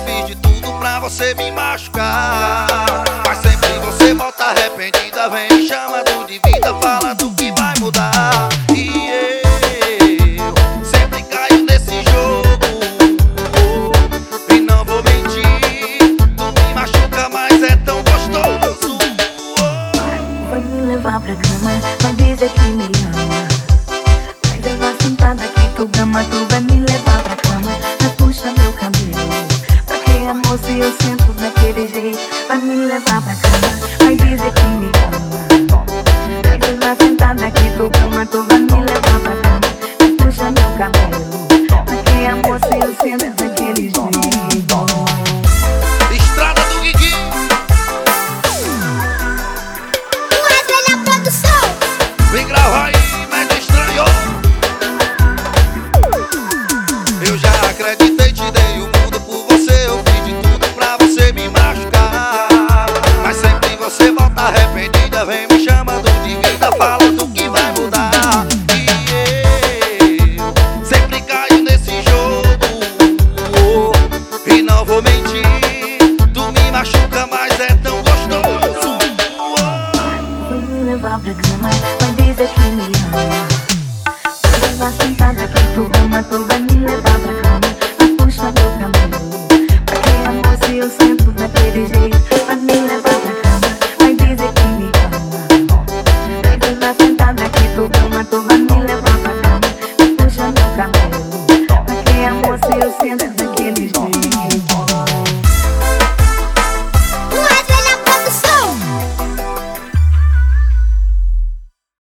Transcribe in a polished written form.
fiz de tudo pra você me machucar. Mas sempre você volta arrependida, vem me chamando de vida, falando que vai mudar. E eu sempre caio nesse jogo, e não vou mentir, tu me machuca, mas é tão gostoso. Vai me levar pra cama, vai dizer que me ama. Vai levar sentada aqui pro gama, tu vai me levar pra cama. Vai puxar meu cabelo, pra que amor se eu sento daquele jeito. Vai me levar pra cama, vai dizer que me ama. Vai levar sentada aqui pro gama, tu vai me levar pra cama. Vai puxar meu cabelo, pra que amor se eu sento daquele jeito. Estrada do Guigui. Vem gravar aí, mas estranhou. Eu já acreditei, te dei o mundo por você. Eu fiz de tudo pra você me machucar. Mas sempre você volta arrependida, vem me chamando de vida, falando que vai mudar. E eu sempre caio nesse jogo, e não vou mentir, tu me machuca, mas é tão gostoso. Vai me levar pra cama, vai dizer que me ama. Vai levar sentada aqui pro gama, tu vai me levar pra cama. Vai puxar meu cabelo, pra que amor se eu sento daquele jeito.